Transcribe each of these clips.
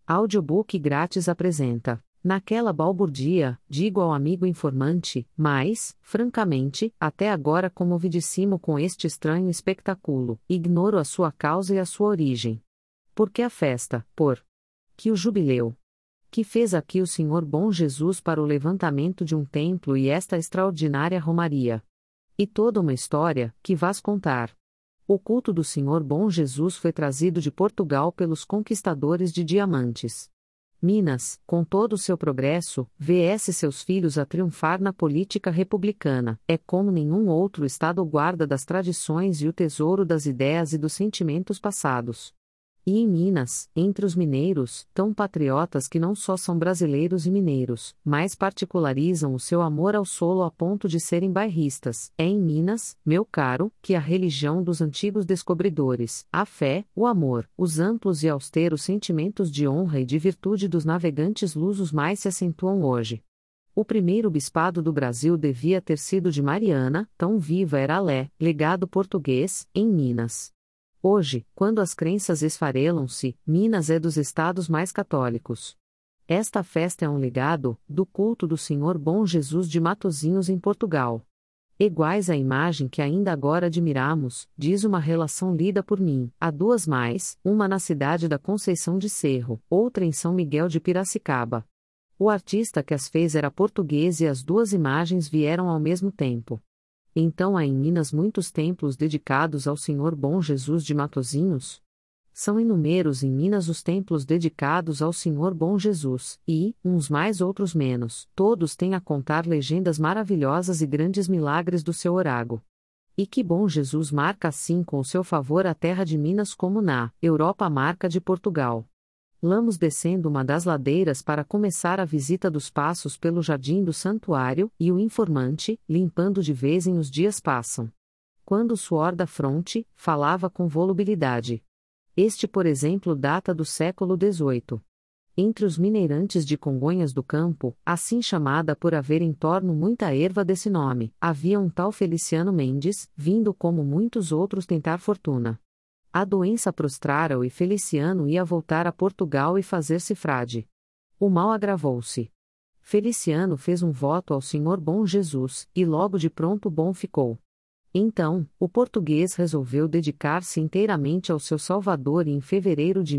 Audiobook grátis apresenta. Naquela balbúrdia, digo ao amigo informante, mas, francamente, até agora comovidíssimo com este estranho espectáculo, ignoro a sua causa e a sua origem. Por que a festa? Por que o jubileu? Que fez aqui o Senhor Bom Jesus para o levantamento de um templo e esta extraordinária romaria? E toda uma história, que vás contar. O culto do Senhor Bom Jesus foi trazido de Portugal pelos conquistadores de diamantes. Minas, com todo o seu progresso, vê seus filhos a triunfar na política republicana, é como nenhum outro estado guarda das tradições e o tesouro das ideias e dos sentimentos passados. E em Minas, entre os mineiros, tão patriotas que não só são brasileiros e mineiros, mas particularizam o seu amor ao solo a ponto de serem bairristas, é em Minas, meu caro, que a religião dos antigos descobridores, a fé, o amor, os amplos e austeros sentimentos de honra e de virtude dos navegantes lusos mais se acentuam hoje. O primeiro bispado do Brasil devia ter sido de Mariana, tão viva era a legado português, em Minas. Hoje, quando as crenças esfarelam-se, Minas é dos estados mais católicos. Esta festa é um legado, do culto do Senhor Bom Jesus de Matosinhos em Portugal. Iguais à imagem que ainda agora admiramos, diz uma relação lida por mim, há duas mais, uma na cidade da Conceição de Cerro, outra em São Miguel de Piracicaba. O artista que as fez era português e as duas imagens vieram ao mesmo tempo. Então há em Minas muitos templos dedicados ao Senhor Bom Jesus de Matosinhos? São inúmeros em Minas os templos dedicados ao Senhor Bom Jesus, e, uns mais outros menos, todos têm a contar legendas maravilhosas e grandes milagres do seu orago. E que Bom Jesus marca assim com o seu favor a terra de Minas como na Europa a marca de Portugal. Vamos descendo uma das ladeiras para começar a visita dos passos pelo jardim do santuário, e o informante, limpando de vez em os dias passam. Quando o suor da fronte, falava com volubilidade. Este, por exemplo, data do século XVIII. Entre os mineirantes de Congonhas do Campo, assim chamada por haver em torno muita erva desse nome, havia um tal Feliciano Mendes, vindo como muitos outros tentar fortuna. A doença prostrara-o e Feliciano ia voltar a Portugal e fazer-se frade. O mal agravou-se. Feliciano fez um voto ao Senhor Bom Jesus, e logo de pronto bom ficou. Então, o português resolveu dedicar-se inteiramente ao seu Salvador e em fevereiro de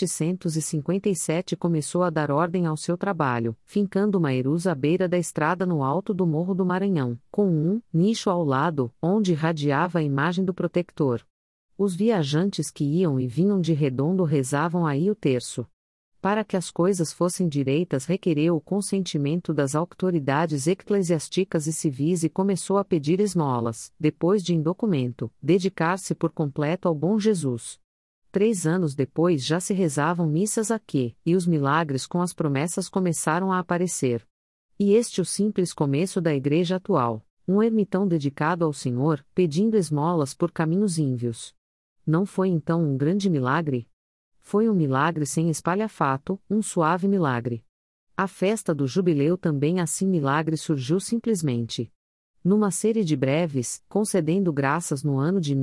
1757 começou a dar ordem ao seu trabalho, fincando uma erusa à beira da estrada no alto do Morro do Maranhão, com um nicho ao lado, onde irradiava a imagem do protector. Os viajantes que iam e vinham de redondo rezavam aí o terço. Para que as coisas fossem direitas requereu o consentimento das autoridades eclesiásticas e civis e começou a pedir esmolas, depois de em documento, dedicar-se por completo ao Bom Jesus. 3 anos depois já se rezavam missas aqui, e os milagres com as promessas começaram a aparecer. E este o simples começo da igreja atual, um ermitão dedicado ao Senhor, pedindo esmolas por caminhos ínvios. Não foi então um grande milagre? Foi um milagre sem espalhafato, um suave milagre. A festa do jubileu também assim milagre surgiu simplesmente. Numa série de breves, concedendo graças no ano de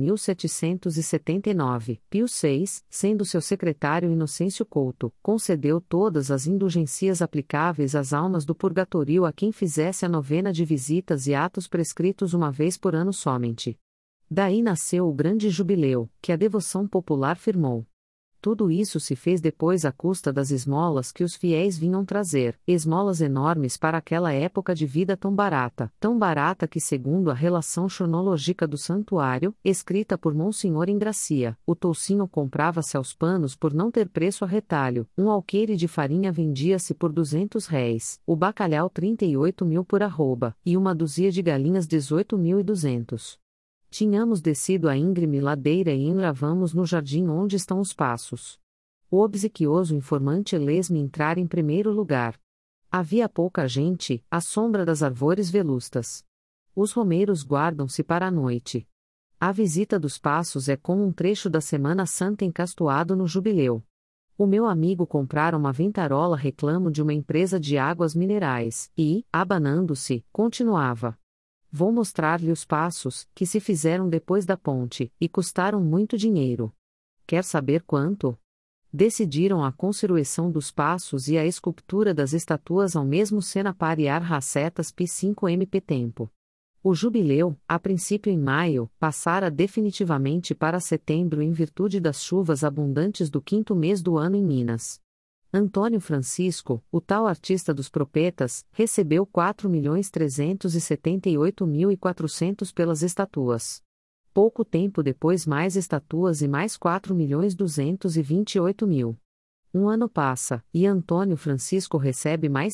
1779, Pio VI, sendo seu secretário Inocêncio Couto, concedeu todas as indulgências aplicáveis às almas do purgatório a quem fizesse a novena de visitas e atos prescritos uma vez por ano somente. Daí nasceu o grande jubileu, que a devoção popular firmou. Tudo isso se fez depois à custa das esmolas que os fiéis vinham trazer, esmolas enormes para aquela época de vida tão barata que segundo a relação cronológica do santuário, escrita por Monsenhor Ingracia, o toucinho comprava-se aos panos por não ter preço a retalho, um alqueire de farinha vendia-se por R$ 200, o bacalhau 38.000 por arroba, e uma dúzia de galinhas 18.200. Tínhamos descido a íngreme ladeira e enlavamos no jardim onde estão os passos. O obsequioso informante lês-me entrar em primeiro lugar. Havia pouca gente, à sombra das árvores velustas. Os romeiros guardam-se para a noite. A visita dos passos é como um trecho da Semana Santa encastoado no jubileu. O meu amigo comprara uma ventarola reclamo de uma empresa de águas minerais, e, abanando-se, continuava. Vou mostrar-lhe os passos, que se fizeram depois da ponte, e custaram muito dinheiro. Quer saber quanto? Decidiram a conservação dos passos e a escultura das estatuas ao mesmo cena pariar racetas pi 5 mp tempo. O jubileu, a princípio em maio, passara definitivamente para setembro em virtude das chuvas abundantes do quinto mês do ano em Minas. Antônio Francisco, o tal artista dos propetas, recebeu 4.378.400 pelas estatuas. Pouco tempo depois mais estatuas e mais 4.228.000. Um ano passa, e Antônio Francisco recebe mais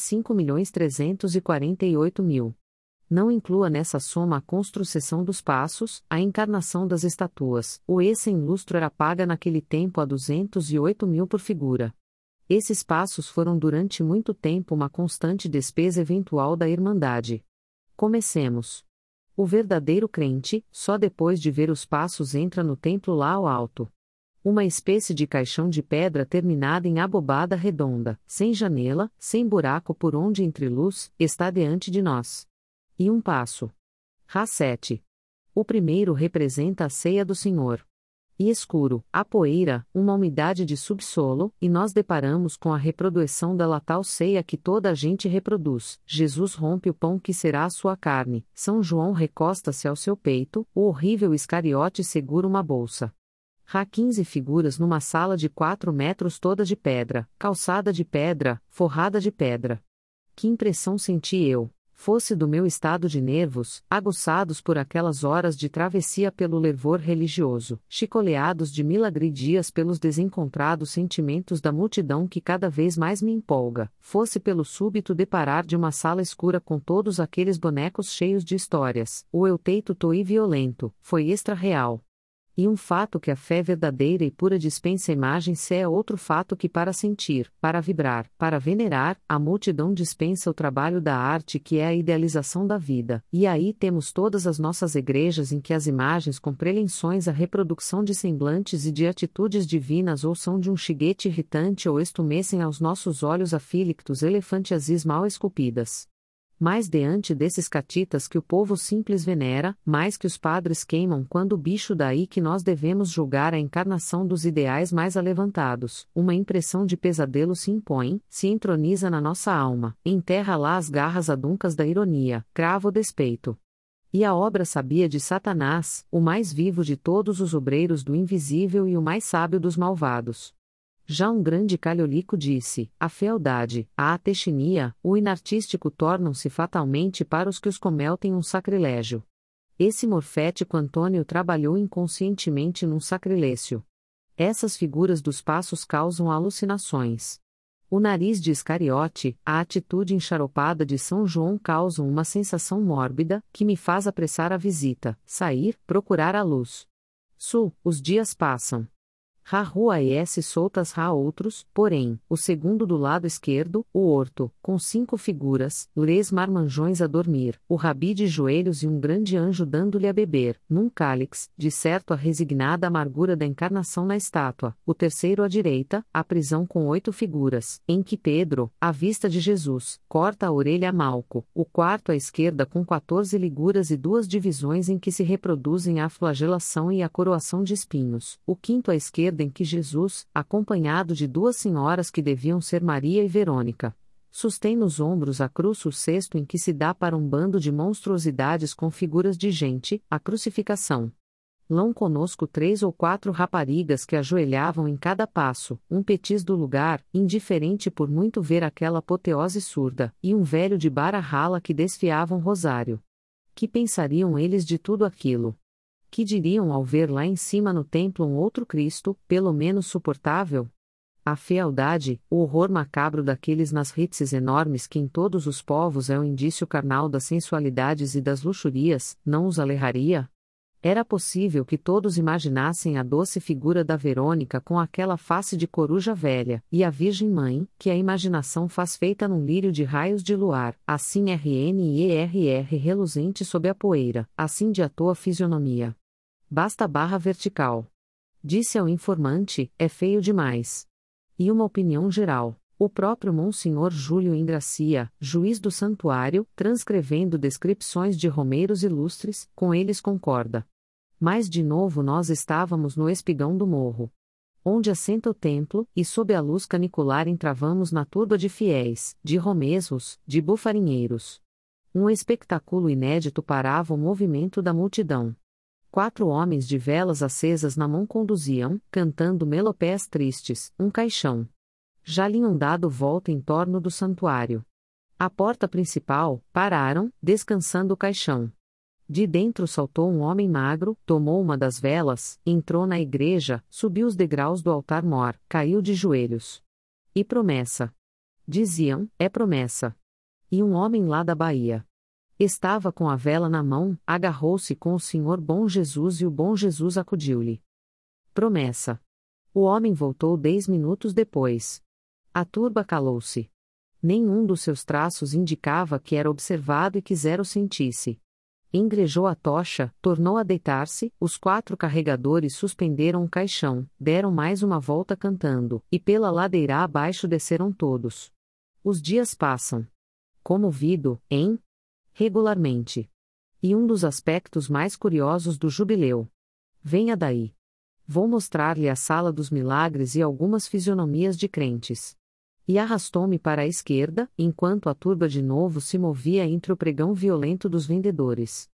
5.348.000. Não inclua nessa soma a construção dos passos, a encarnação das estatuas. O esse em lustro era paga naquele tempo a 208.000 por figura. Esses passos foram durante muito tempo uma constante despesa eventual da Irmandade. Comecemos. O verdadeiro crente, só depois de ver os passos entra no templo lá ao alto. Uma espécie de caixão de pedra terminada em abobada redonda, sem janela, sem buraco por onde entre luz, está diante de nós. E um passo. Rá-7. O primeiro representa a ceia do Senhor. E escuro, a poeira, uma umidade de subsolo, e nós deparamos com a reprodução da tal ceia que toda a gente reproduz. Jesus rompe o pão que será a sua carne, São João recosta-se ao seu peito, o horrível Iscariote segura uma bolsa. Rá 15 figuras numa sala de 4 metros toda de pedra, calçada de pedra, forrada de pedra. Que impressão senti eu! Fosse do meu estado de nervos, aguçados por aquelas horas de travessia pelo fervor religioso, chicoleados de milagre dias pelos desencontrados sentimentos da multidão que cada vez mais me empolga, fosse pelo súbito deparar de uma sala escura com todos aqueles bonecos cheios de histórias, o euteito toi violento, foi extra-real. E um fato que a fé verdadeira e pura dispensa imagem-se é outro fato que para sentir, para vibrar, para venerar, a multidão dispensa o trabalho da arte que é a idealização da vida. E aí temos todas as nossas igrejas em que as imagens com prelenções a reprodução de semblantes e de atitudes divinas ou são de um chiguete irritante ou estumecem aos nossos olhos afílictos elefantiasis mal esculpidas. Mais diante desses catitas que o povo simples venera, mais que os padres queimam quando o bicho daí que nós devemos julgar a encarnação dos ideais mais alevantados, uma impressão de pesadelo se impõe, se entroniza na nossa alma, enterra lá as garras aduncas da ironia, crava o despeito. E a obra sabia de Satanás, o mais vivo de todos os obreiros do invisível e o mais sábio dos malvados. Já um grande calholico disse, a fealdade, a atexinia, o inartístico tornam-se fatalmente para os que os cometem um sacrilégio. Esse morfético Antônio trabalhou inconscientemente num sacrilégio. Essas figuras dos passos causam alucinações. O nariz de Iscariote, a atitude enxaropada de São João causam uma sensação mórbida, que me faz apressar a visita, sair, procurar a luz. Os dias passam. Rá rua e S soltas rá outros, porém, o segundo do lado esquerdo, o horto, com 5 figuras, lês marmanjões a dormir, o rabi de joelhos e um grande anjo dando-lhe a beber, num cálice, de certo a resignada amargura da encarnação na estátua, o terceiro à direita, a prisão com 8 figuras, em que Pedro, à vista de Jesus, corta a orelha a Malco, o quarto à esquerda com 14 liguras e 2 divisões em que se reproduzem a flagelação e a coroação de espinhos, o quinto à esquerda em que Jesus, acompanhado de 2 senhoras que deviam ser Maria e Verônica, sustém nos ombros a cruz, o sexto em que se dá para um bando de monstruosidades com figuras de gente, a crucificação. Lão conosco 3 ou 4 raparigas que ajoelhavam em cada passo, um petis do lugar, indiferente por muito ver aquela apoteose surda, e um velho de bara rala que desfiava um rosário. Que pensariam eles de tudo aquilo? Que diriam ao ver lá em cima no templo um outro Cristo, pelo menos suportável? A fealdade, o horror macabro daqueles nasrites enormes que em todos os povos é o indício carnal das sensualidades e das luxurias, não os alerraria? Era possível que todos imaginassem a doce figura da Verônica com aquela face de coruja velha, e a Virgem Mãe, que a imaginação faz feita num lírio de raios de luar, assim RNERR reluzente sob a poeira, assim de à toa fisionomia. Basta barra vertical. Disse ao informante, é feio demais. E uma opinião geral. O próprio Monsenhor Júlio Ingracia, juiz do santuário, transcrevendo descrições de romeiros ilustres, com eles concorda. Mas de novo nós estávamos no espigão do morro. onde assenta o templo, e sob a luz canicular entravamos na turba de fiéis, de romesros, de bufarinheiros. Um espectáculo inédito parava o movimento da multidão. 4 homens de velas acesas na mão conduziam, cantando melopés tristes, um caixão. Já lhe dado volta em torno do santuário. À porta principal, pararam, descansando o caixão. De dentro saltou um homem magro, tomou uma das velas, entrou na igreja, subiu os degraus do altar-mor, caiu de joelhos. E promessa. Diziam, é promessa. E um homem lá da Bahia. Estava com a vela na mão, agarrou-se com o Senhor Bom Jesus e o Bom Jesus acudiu-lhe. Promessa. O homem voltou 10 minutos depois. A turba calou-se. Nenhum dos seus traços indicava que era observado e quisera o sentisse. Engrejou a tocha, tornou a deitar-se, os 4 carregadores suspenderam o caixão, deram mais uma volta cantando, e pela ladeira abaixo desceram todos. Os dias passam. Comovido, hein? Regularmente. E um dos aspectos mais curiosos do jubileu. Venha daí. Vou mostrar-lhe a sala dos milagres e algumas fisionomias de crentes. E arrastou-me para a esquerda, enquanto a turba de novo se movia entre o pregão violento dos vendedores.